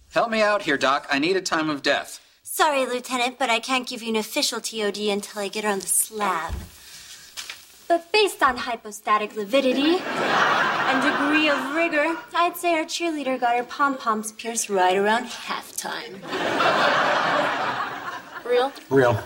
Help me out here, Doc. I need a time of death. Sorry, Lieutenant, but I can't give you an official TOD until I get her on the slab. But based on hypostatic lividity and degree of rigor, I'd say our cheerleader got her pom-poms pierced right around halftime. Real? Real.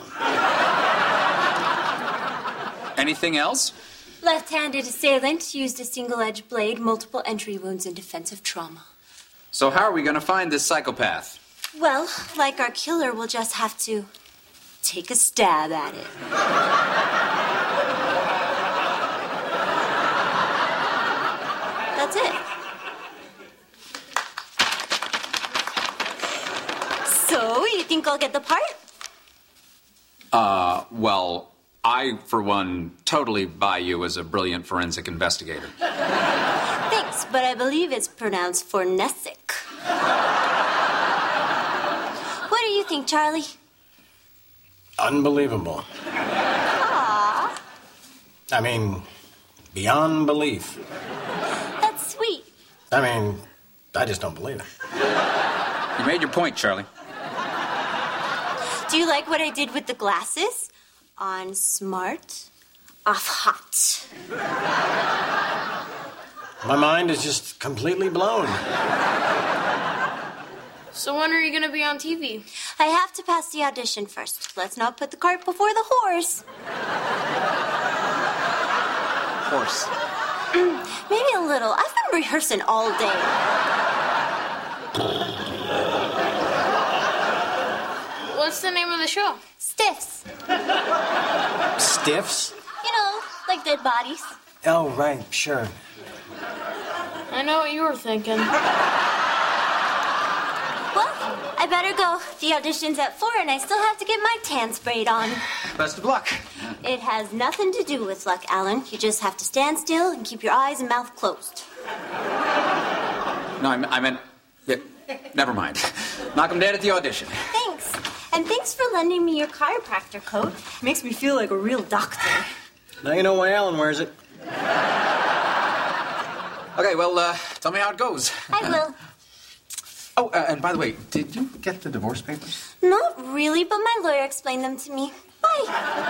Anything else? Left-handed assailant used a single-edged blade, multiple entry wounds, and defensive trauma. So how are we going to find this psychopath? Well, like our killer, we'll just have to take a stab at it. That's it. So, you think I'll get the part? Well, I, for one, totally buy you as a brilliant forensic investigator. Thanks, but I believe it's pronounced fornesic. What do you think, Charlie? Unbelievable. Aww. I mean, beyond belief. That's sweet. I mean, I just don't believe it. You made your point, Charlie. Do you like what I did with the glasses? On smart, off hot. My mind is just completely blown. So when are you going to be on TV? I have to pass the audition first. Let's not put the cart before the horse. Horse. Maybe a little. I've been rehearsing all day. What's the name of the show? Stiffs. Stiffs? You know, like dead bodies. Oh, right, sure. I know what you were thinking. Well, I better go. The audition's at 4 and I still have to get my tan sprayed on. Best of luck. It has nothing to do with luck, Alan. You just have to stand still and keep your eyes and mouth closed. No, I meant... Yeah, never mind. Knock him dead at the audition. Thanks. And thanks for lending me your chiropractor coat. Makes me feel like a real doctor. Now you know why Alan wears it. Okay, well, tell me how it goes. I will. Oh, and by the way, did you get the divorce papers? Not really, but my lawyer explained them to me. Bye.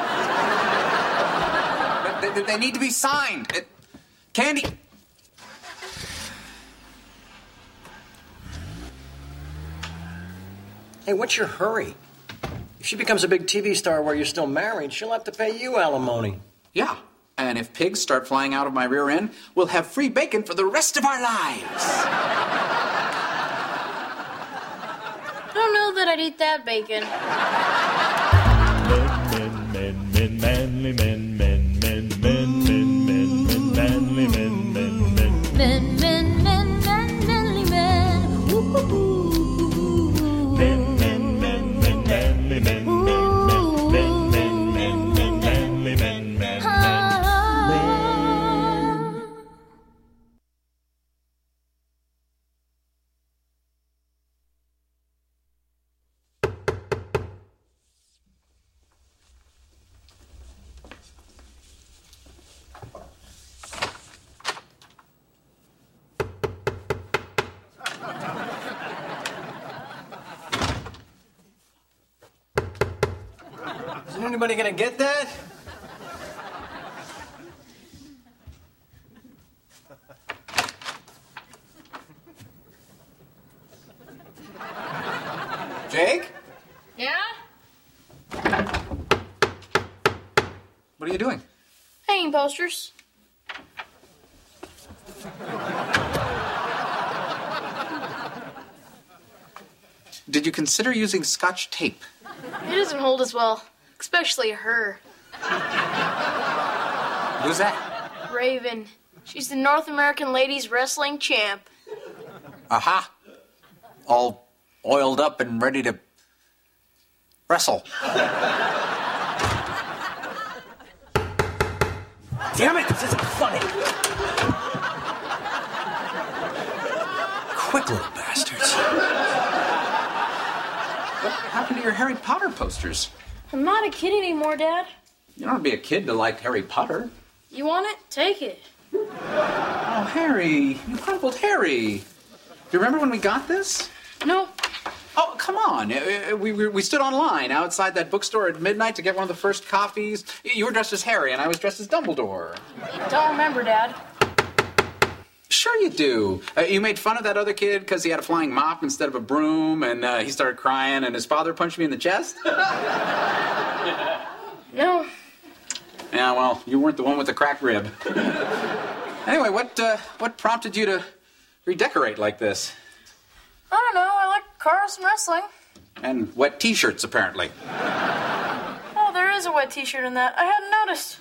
They need to be signed. Candy... Hey, what's your hurry? If she becomes a big TV star while you're still married, she'll have to pay you alimony. Yeah, and if pigs start flying out of my rear end, we'll have free bacon for the rest of our lives. I don't know that I'd eat that bacon. Men, manly men, manly men. Manly men. Woo-hoo-hoo. Isn't anybody gonna get that? Jake? Yeah? What are you doing? Hanging posters. Did you consider using Scotch tape? It doesn't hold as well. Especially her. Who's that? Raven. She's the North American Ladies Wrestling Champ. Aha. All oiled up and ready to wrestle. Damn it, this isn't funny. Quick little bastards. What happened to your Harry Potter posters? I'm not a kid anymore, Dad. You don't have to be a kid to like Harry Potter. You want it? Take it. Oh, Harry. You crumpled Harry. Do you remember when we got this? Nope. Oh, come on. We stood online outside that bookstore at midnight to get one of the first copies. You were dressed as Harry, and I was dressed as Dumbledore. Don't remember, Dad. Sure you do. You made fun of that other kid because he had a flying mop instead of a broom, and he started crying, and his father punched me in the chest? No. Yeah, well, you weren't the one with the cracked rib. Anyway, what prompted you to redecorate like this? I don't know. I like cars and wrestling. And wet T-shirts, apparently. Oh, there is a wet T-shirt in that. I hadn't noticed.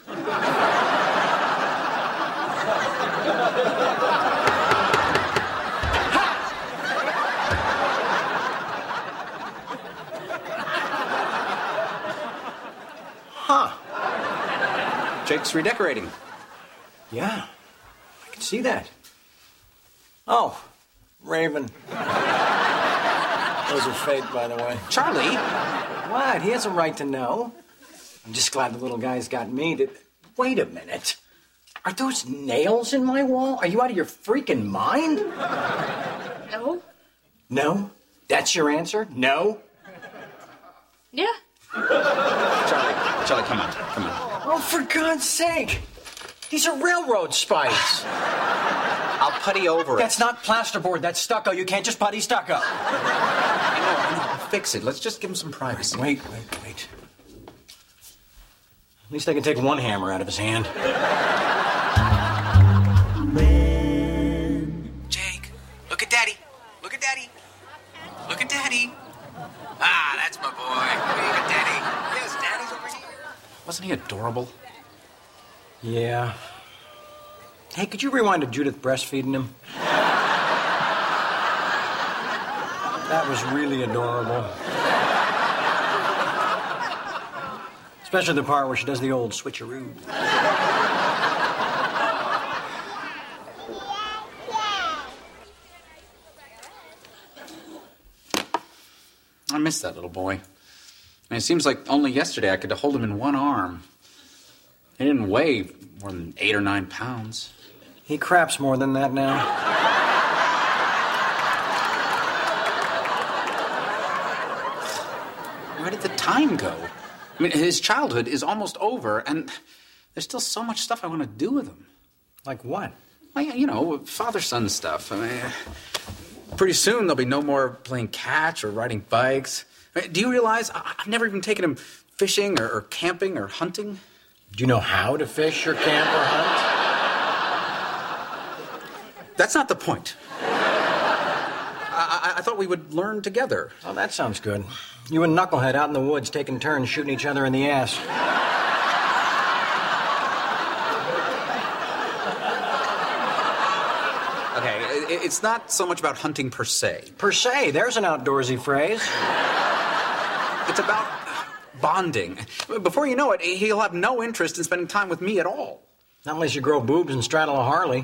Huh. Jake's redecorating. Yeah, I can see that. Oh, Raven. Those are fake, by the way. Charlie? What? He has a right to know. I'm just glad the little guy's got me to... Wait a minute. Are those nails in my wall? Are you out of your freaking mind? No. No? That's your answer? No? Yeah. Charlie, come on. Oh, for God's sake. These are railroad spikes. I'll putty over it. That's not plasterboard. That's stucco. You can't just putty stucco. I know. I'll fix it. Let's just give him some privacy. Wait. At least I can take one hammer out of his hand. Jake, look at Daddy. Look at Daddy. Look at Daddy. Ah, that's my boy. Look at Daddy. Yes, Daddy's over here. Wasn't he adorable? Yeah. Hey, could you rewind to Judith breastfeeding him? That was really adorable. Especially the part where she does the old switcheroo. I miss that little boy. And it seems like only yesterday I could hold him in one arm. He didn't weigh more than 8 or 9 pounds. He craps more than that now. Where did the time go? I mean, his childhood is almost over, and there's still so much stuff I want to do with him. Like what? Well, you know, father-son stuff. I mean, pretty soon there'll be no more playing catch or riding bikes. I mean, do you realize I've never even taken him fishing or camping or hunting? Do you know how to fish or camp or hunt? That's not the point. I thought we would learn together. Oh, that sounds good. You and Knucklehead out in the woods taking turns shooting each other in the ass. Okay, it's not so much about hunting per se. Per se, there's an outdoorsy phrase. It's about bonding. Before you know it, he'll have no interest in spending time with me at all. Not unless you grow boobs and straddle a Harley.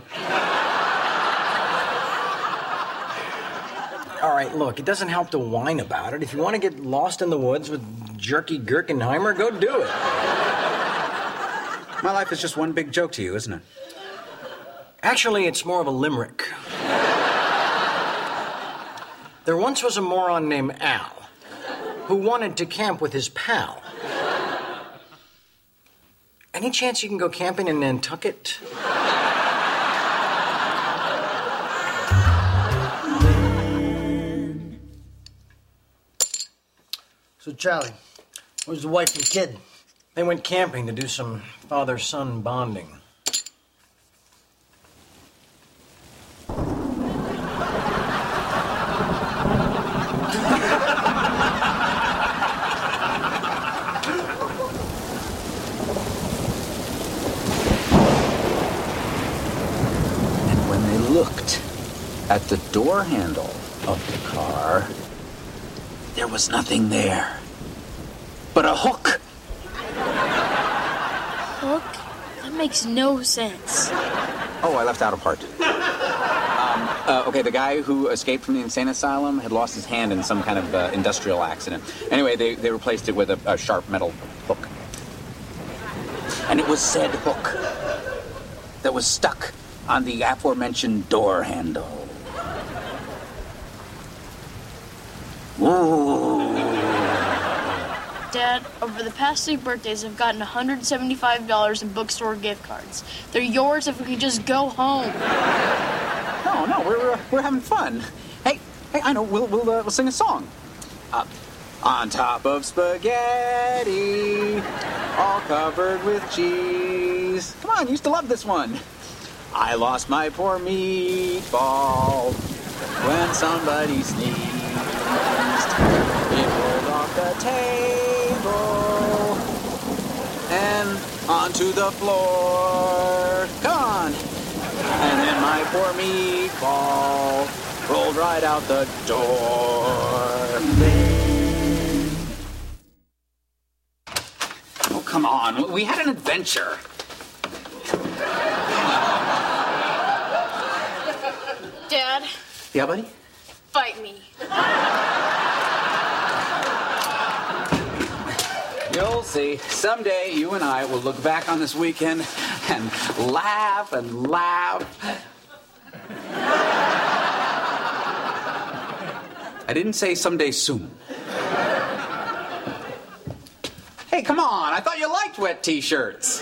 All right, look, it doesn't help to whine about it. If you want to get lost in the woods with Jerky Gurkenheimer, go do it. My life is just one big joke to you, isn't it? Actually, it's more of a limerick. There once was a moron named Al who wanted to camp with his pal. Any chance you can go camping in Nantucket? So, Charlie, where's the wife and kid? They went camping to do some father-son bonding. And when they looked at the door handle of the car, there was nothing there but a hook. Hook? That makes no sense. Oh, I left out a part. Okay, the guy who escaped from the insane asylum had lost his hand in some kind of industrial accident. Anyway, they replaced it with a sharp metal hook. And it was said hook that was stuck on the aforementioned door handle. Dad, over the past 3 birthdays, I've gotten $175 in bookstore gift cards. They're yours if we could just go home. No, we're having fun. Hey, I know. We'll sing a song. On top of spaghetti, all covered with cheese. Come on, you used to love this one. I lost my poor meatball when somebody sneezed. It rolled off the table and onto the floor. Come on. And then my poor meatball rolled right out the door. Oh, come on. We had an adventure. Dad, Yeah, buddy? fight me. You'll see. Someday you and I will look back on this weekend and laugh and laugh. I didn't say someday soon. Hey, come on. I thought you liked wet t-shirts.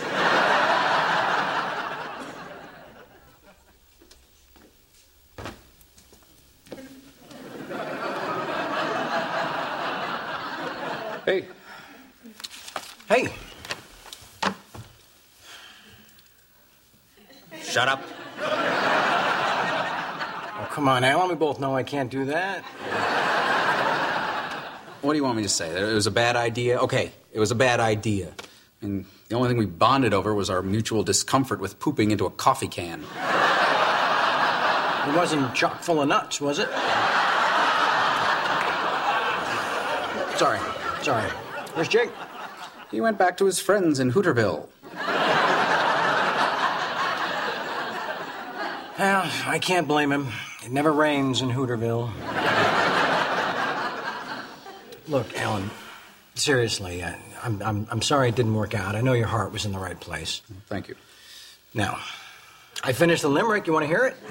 Hey. Hey, Shut up. oh, come on, Alan. We both know I can't do that. What do you want me to say? It was a bad idea? Okay, it was a bad idea. And the only thing we bonded over was our mutual discomfort with pooping into a coffee can. It wasn't chock full of nuts, was it? Sorry. Where's Jake? He went back to his friends in Hooterville. Well, I can't blame him. It never rains in Hooterville. Look, Alan, seriously, I'm sorry it didn't work out. I know your heart was in the right place. Thank you. Now, I finished the limerick. You want to hear it?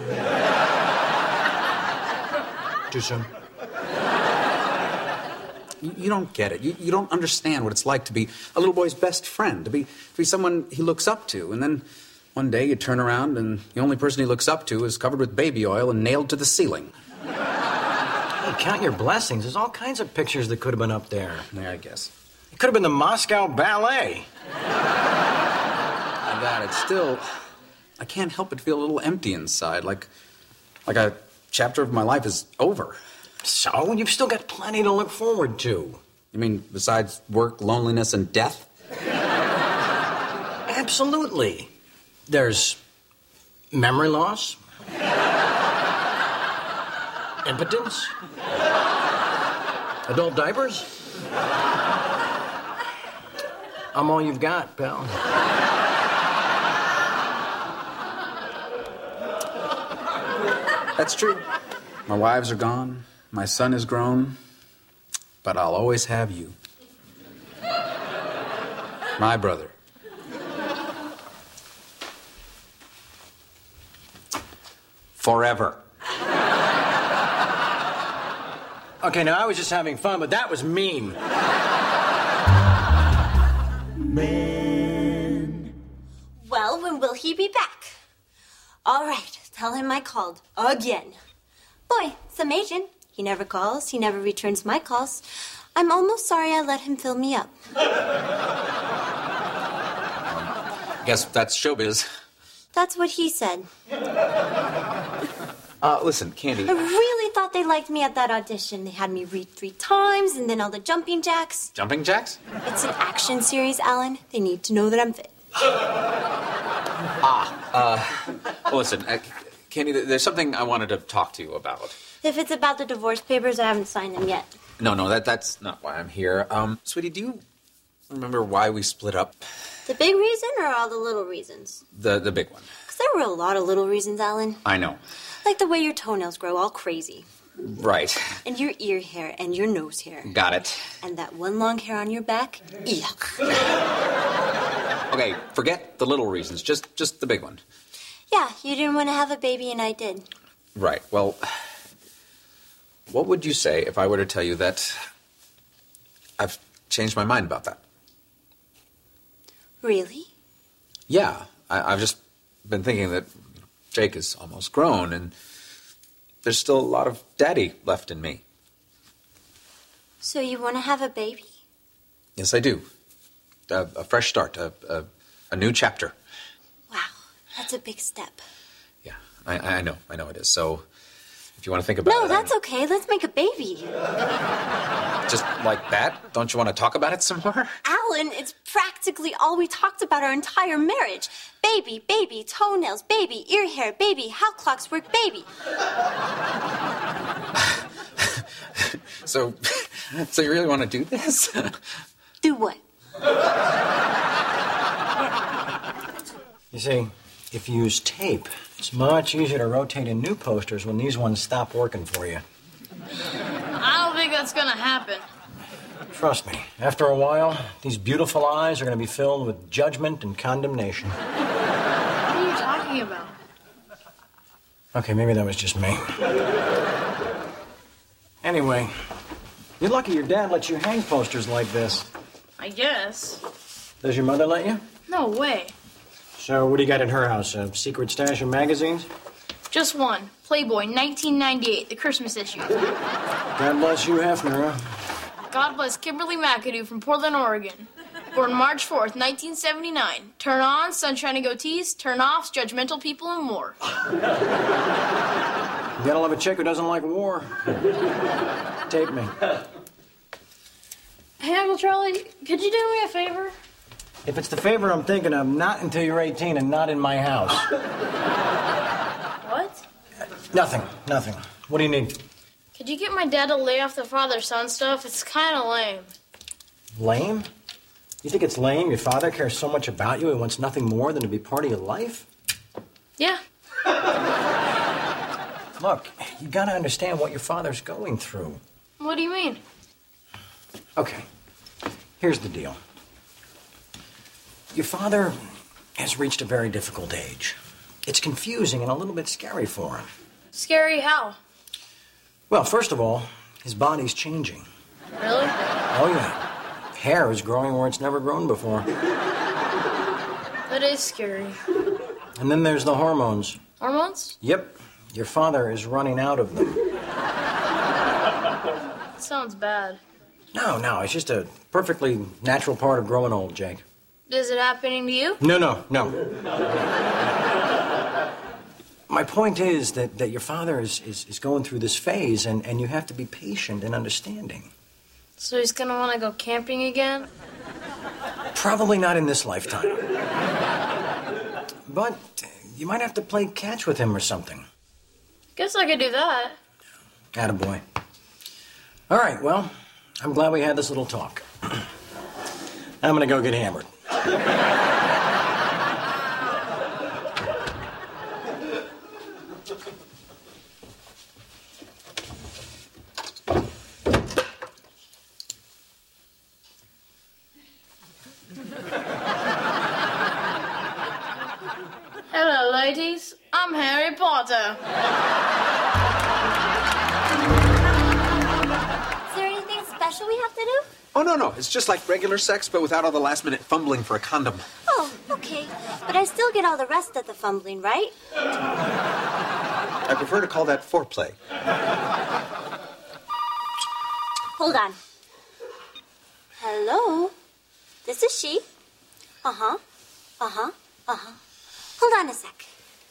Too soon? You don't get it. You don't understand what it's like to be a little boy's best friend, to be someone he looks up to. And then one day you turn around and the only person he looks up to is covered with baby oil and nailed to the ceiling. Hey, count your blessings. There's all kinds of pictures that could have been up there. Yeah, I guess. It could have been the Moscow Ballet. And that, it's still... I can't help but feel a little empty inside, like a chapter of my life is over. So, you've still got plenty to look forward to. You mean besides work, loneliness, and death? Absolutely. There's memory loss, impotence, adult diapers. I'm all you've got, pal. That's true. My wives are gone. My son is grown. But I'll always have you. My brother. Forever. Okay, now I was just having fun, but that was mean. Well, when will he be back? All right, tell him I called again. Boy, some agent. He never calls. He never returns my calls. I'm almost sorry I let him fill me up. Guess that's showbiz. That's what he said. Listen, Candy. I really thought they liked me at that audition. They had me read 3 times and then all the jumping jacks. Jumping jacks? It's an action series, Alan. They need to know that I'm fit. Listen, Candy, there's something I wanted to talk to you about. If it's about the divorce papers, I haven't signed them yet. No, that's not why I'm here. Sweetie, do you remember why we split up? The big reason or all the little reasons? The big one. Because there were a lot of little reasons, Alan. I know. Like the way your toenails grow all crazy. Right. And your ear hair and your nose hair. Got it. And that one long hair on your back. Yuck. Okay, forget the little reasons. Just the big one. Yeah, you didn't want to have a baby and I did. Right. Well, what would you say if I were to tell you that I've changed my mind about that? Really? Yeah, I've just been thinking that Jake is almost grown, and there's still a lot of daddy left in me. So you want to have a baby? Yes, I do. A fresh start, a new chapter. Wow, that's a big step. Yeah, I know it is. So, if you want to think about it... No, that's okay. Let's make a baby. Just like that? Don't you want to talk about it some more? Alan, it's practically all we talked about our entire marriage. Baby, baby, toenails, baby, ear hair, baby, how clocks work, baby. So you really want to do this? Do what? You see, if you use tape, it's much easier to rotate in new posters when these ones stop working for you. I don't think that's gonna happen. Trust me, after a while, these beautiful eyes are going to be filled with judgment and condemnation. What are you talking about? Okay, maybe that was just me. Anyway, you're lucky your dad lets you hang posters like this. I guess. Does your mother let you? No way. So what do you got at her house? A secret stash of magazines? Just one. Playboy, 1998, the Christmas issue. God bless you, Hefner. God bless Kimberly McAdoo from Portland, Oregon. Born March 4th, 1979. Turn on, sunshine and goatees. Turn off, judgmental people and more. You gotta love a chick who doesn't like war. Tape me. Hey, Uncle Charlie, could you do me a favor? If it's the favor I'm thinking of, not until you're 18 and not in my house. What? Nothing. What do you need? Could you get my dad to lay off the father-son stuff? It's kind of lame. Lame? You think it's lame your father cares so much about you he wants nothing more than to be part of your life? Yeah. Look, you gotta understand what your father's going through. What do you mean? Okay, here's the deal. Your father has reached a very difficult age. It's confusing and a little bit scary for him. Scary how? Well, first of all, his body's changing. Really? Oh, yeah. Hair is growing where it's never grown before. That is scary. And then there's the hormones. Hormones? Yep. Your father is running out of them. That sounds bad. No, it's just a perfectly natural part of growing old, Jake. Is it happening to you? No. My point is that your father is going through this phase, and you have to be patient and understanding. So he's gonna want to go camping again? Probably not in this lifetime. But you might have to play catch with him or something. Guess I could do that. Attaboy. All right, well, I'm glad we had this little talk. I'm gonna go get hammered. Hello, ladies. I'm Harry Potter. Is there anything special we have to do? Oh, no. It's just like regular sex, but without all the last-minute fumbling for a condom. Oh, okay. But I still get all the rest of the fumbling, right? I prefer to call that foreplay. Hold on. Hello? This is she. Uh-huh. Hold on a sec.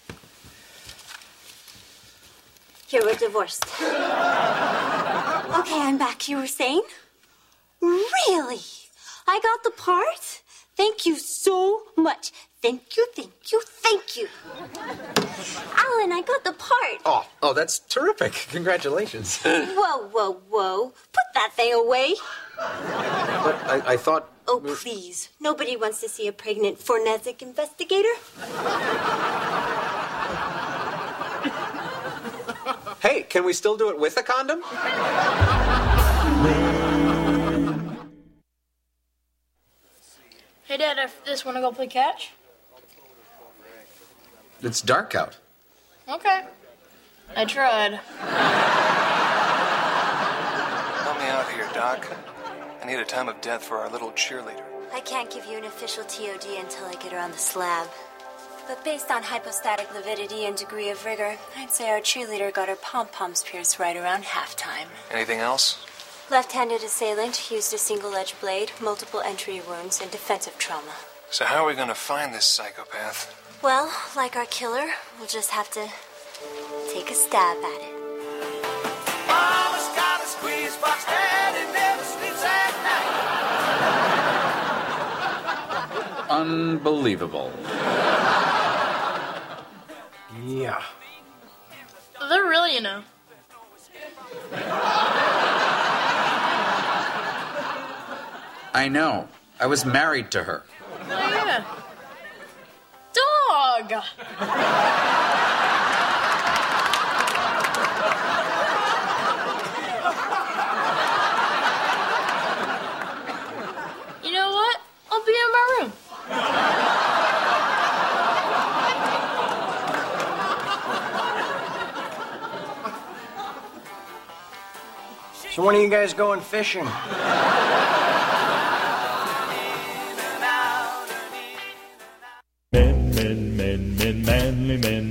Here, we're divorced. Okay, I'm back. You were saying? Really? I got the part? Thank you so much. Thank you. Alan, I got the part. Oh, that's terrific. Congratulations. Whoa. Put that thing away. But I thought... Oh, please. Nobody wants to see a pregnant forensic investigator. Hey, can we still do it with a condom? Hey, Dad, after this, want to go play catch? It's dark out. Okay. I tried. Doc. I need a time of death for our little cheerleader. I can't give you an official TOD until I get her on the slab. But based on hypostatic lividity and degree of rigor, I'd say our cheerleader got her pom-poms pierced right around halftime. Anything else? Left-handed assailant used a single-edged blade, multiple entry wounds, and defensive trauma. So how are we going to find this psychopath? Well, like our killer, we'll just have to take a stab at it. Mama's got a squeeze box, Daddy never sleeps at night. Unbelievable. Yeah. They're really, you know. I know. I was married to her. Oh, yeah. Dog! You know what? I'll be in my room. So when are you guys going fishing? Men, men, men, men, manly men.